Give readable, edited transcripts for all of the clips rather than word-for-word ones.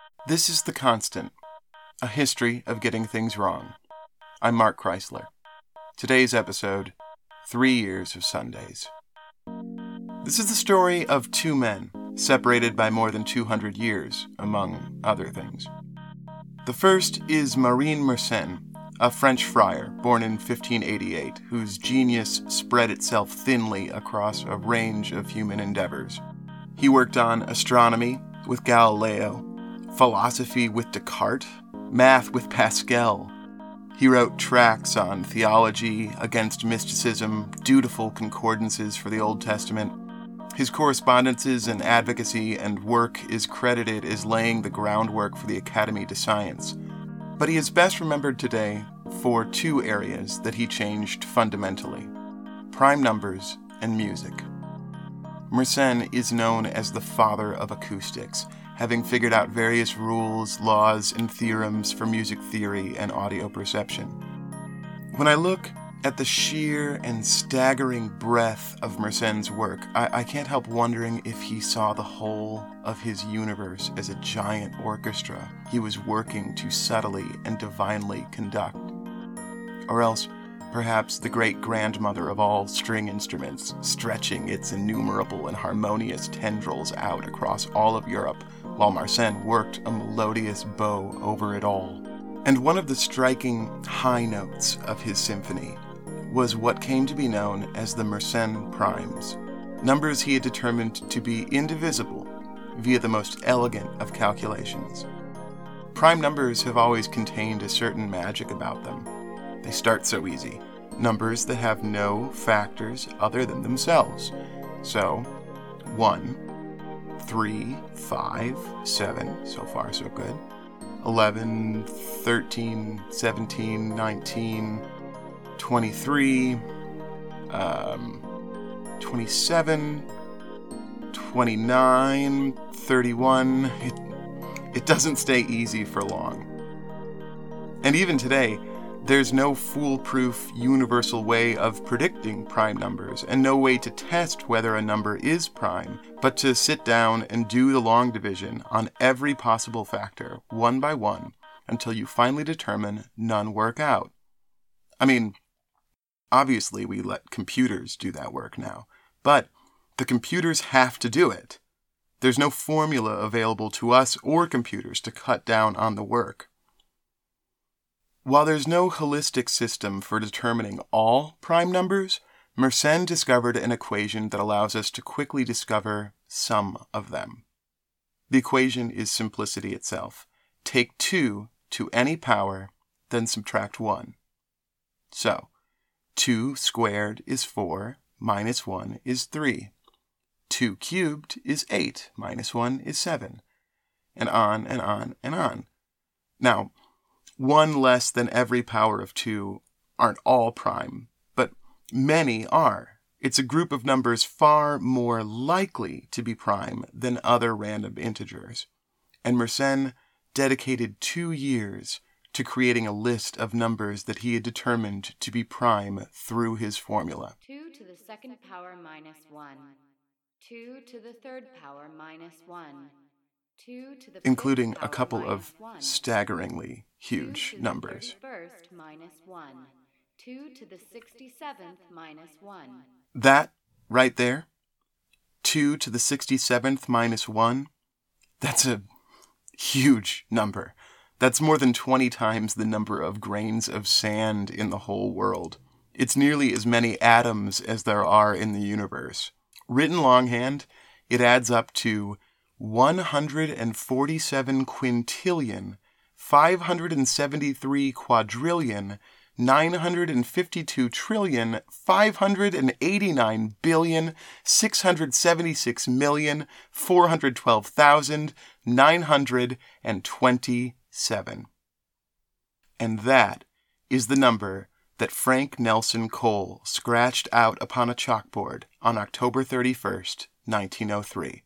This is The Constant, a history of getting things wrong. I'm Mark Chrysler. Today's episode, 3 Years of Sundays. This is the story of two men, separated by more than 200 years, among other things. The first is Marin Mersenne, a French friar born in 1588, whose genius spread itself thinly across a range of human endeavors. He worked on astronomy with Galileo, philosophy with Descartes, math with Pascal. He wrote tracts on theology, against mysticism, dutiful concordances for the Old Testament. His correspondences and advocacy and work is credited as laying the groundwork for the Academy de Science. But he is best remembered today for two areas that he changed fundamentally: prime numbers and music. Mersenne is known as the father of acoustics, having figured out various rules, laws, and theorems for music theory and audio perception. When I look at the sheer and staggering breadth of Mersenne's work, I can't help wondering if he saw the whole of his universe as a giant orchestra he was working to subtly and divinely conduct. Or else, perhaps the great-grandmother of all string instruments, stretching its innumerable and harmonious tendrils out across all of Europe, while Mersenne worked a melodious bow over it all. And one of the striking high notes of his symphony was what came to be known as the Mersenne primes, numbers he had determined to be indivisible via the most elegant of calculations. Prime numbers have always contained a certain magic about them. They start so easy, numbers that have no factors other than themselves. So, 1, 3, 5, 7, so far so good, 11, 13, 17, 19, 23, 27, 29, 31. It doesn't stay easy for long. And even today, there's no foolproof universal way of predicting prime numbers, and no way to test whether a number is prime, but to sit down and do the long division on every possible factor, one by one, until you finally determine none work out. I mean, obviously we let computers do that work now, but the computers have to do it. There's no formula available to us or computers to cut down on the work. While there's no holistic system for determining all prime numbers, Mersenne discovered an equation that allows us to quickly discover some of them. The equation is simplicity itself. Take 2 to any power, then subtract 1. So, 2 squared is 4, minus 1 is 3. 2 cubed is 8, minus 1 is 7. And on and on and on. Now, 1 less than every power of 2 aren't all prime, but many are. It's a group of numbers far more likely to be prime than other random integers. And Mersenne dedicated 2 years to creating a list of numbers that he had determined to be prime through his formula. 2 to the second power minus 1. 2 to the third power minus 1. 2 to the including fifth a couple power of minus 1. staggeringly huge 2 to numbers. the 31st minus 1. 2 to the 67th minus 1. That, right there, 2 to the 67th minus 1, that's a huge number. That's more than 20 times the number of grains of sand in the whole world. It's nearly as many atoms as there are in the universe. Written longhand, it adds up to 147 quintillion, 573 quadrillion, 952 trillion, 589 billion, 676 million, 412,927. And that is the number that Frank Nelson Cole scratched out upon a chalkboard on October 31st, 1903.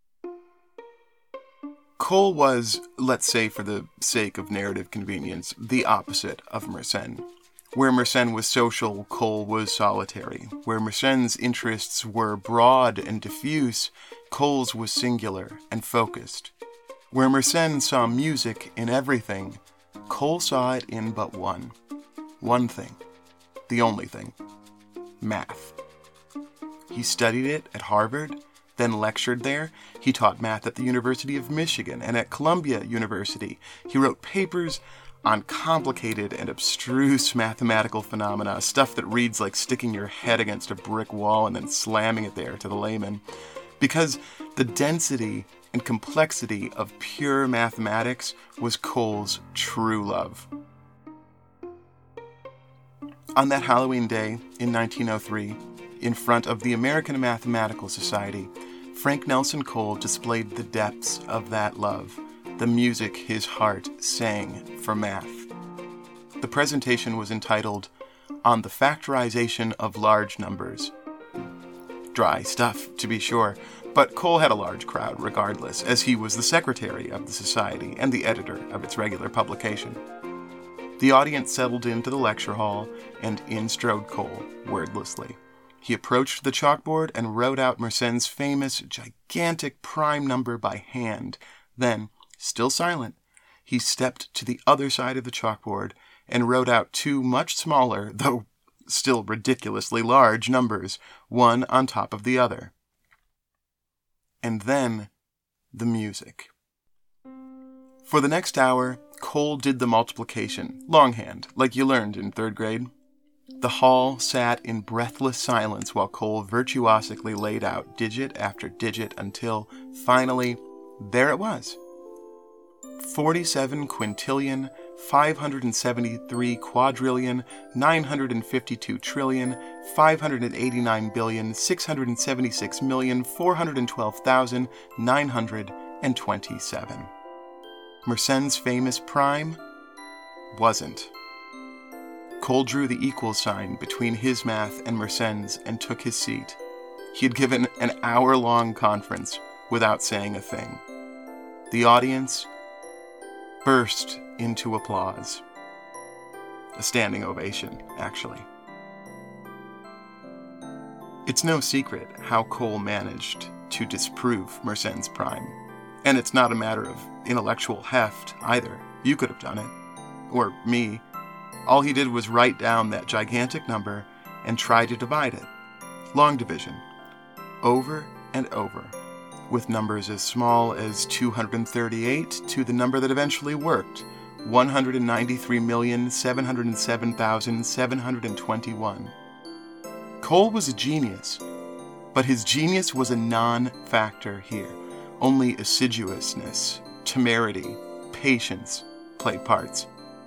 Cole was, let's say for the sake of narrative convenience, the opposite of Mersenne. Where Mersenne was social, Cole was solitary. Where Mersenne's interests were broad and diffuse, Cole's was singular and focused. Where Mersenne saw music in everything, Cole saw it in but one thing, the only thing: math. He studied it at Harvard, then lectured there. He taught math at the University of Michigan and at Columbia University. He wrote papers on complicated and abstruse mathematical phenomena, stuff that reads like sticking your head against a brick wall and then slamming it there to the layman. Because the density and complexity of pure mathematics was Cole's true love. On that Halloween day in 1903, in front of the American Mathematical Society, Frank Nelson Cole displayed the depths of that love, the music his heart sang for math. The presentation was entitled, "On the Factorization of Large Numbers." Dry stuff, to be sure, but Cole had a large crowd regardless, as he was the secretary of the society and the editor of its regular publication. The audience settled into the lecture hall, and in strode Cole, wordlessly. He approached the chalkboard and wrote out Mersenne's famous, gigantic prime number by hand. Then, still silent, he stepped to the other side of the chalkboard and wrote out two much smaller, though still ridiculously large, numbers, one on top of the other. And then, the music. For the next hour, Cole did the multiplication, longhand, like you learned in 3rd grade. The hall sat in breathless silence while Cole virtuosically laid out digit after digit until, finally, there it was. 47 quintillion, 573 quadrillion, 952 trillion, 589 billion, 676 million, 412,927. Mersenne's famous prime wasn't. Cole drew the equal sign between his math and Mersenne's and took his seat. He had given an hour-long conference without saying a thing. The audience burst into applause. A standing ovation, actually. It's no secret how Cole managed to disprove Mersenne's prime. And it's not a matter of intellectual heft, either. You could have done it. Or me. All he did was write down that gigantic number and try to divide it. Long division. Over and over. With numbers as small as 238 to the number that eventually worked, 193,707,721. Cole was a genius, but his genius was a non-factor here. Only assiduousness, temerity, patience played parts.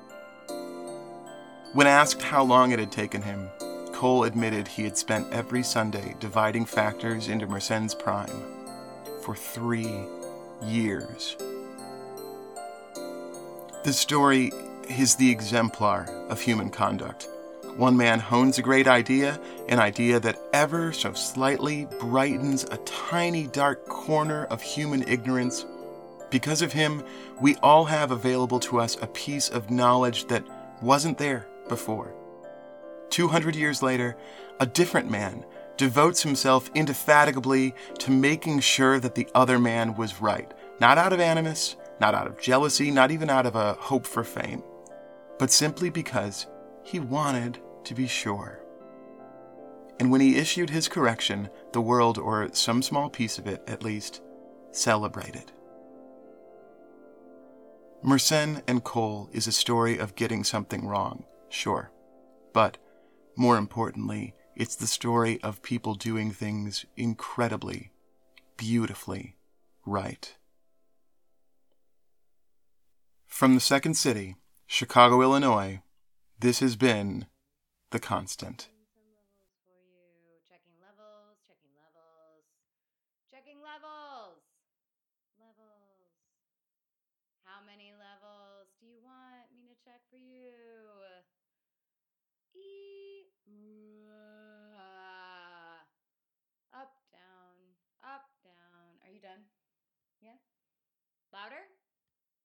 When asked how long it had taken him, Cole admitted he had spent every Sunday dividing factors into Mersenne's prime for 3 years. This story is the exemplar of human conduct. One man hones a great idea, an idea that ever so slightly brightens a tiny dark corner of human ignorance. Because of him, we all have available to us a piece of knowledge that wasn't there before. 200 years later, a different man devotes himself indefatigably to making sure that the other man was right, not out of animus, not out of jealousy, not even out of a hope for fame, but simply because he wanted to be sure. And when he issued his correction, the world, or some small piece of it at least, celebrated. Mersenne and Cole is a story of getting something wrong, sure, but more importantly, it's the story of people doing things incredibly, beautifully right. From the Second City, Chicago, Illinois, this has been The Constant. Checking levels, checking levels, checking levels. Levels. How many levels do you want me to check for you?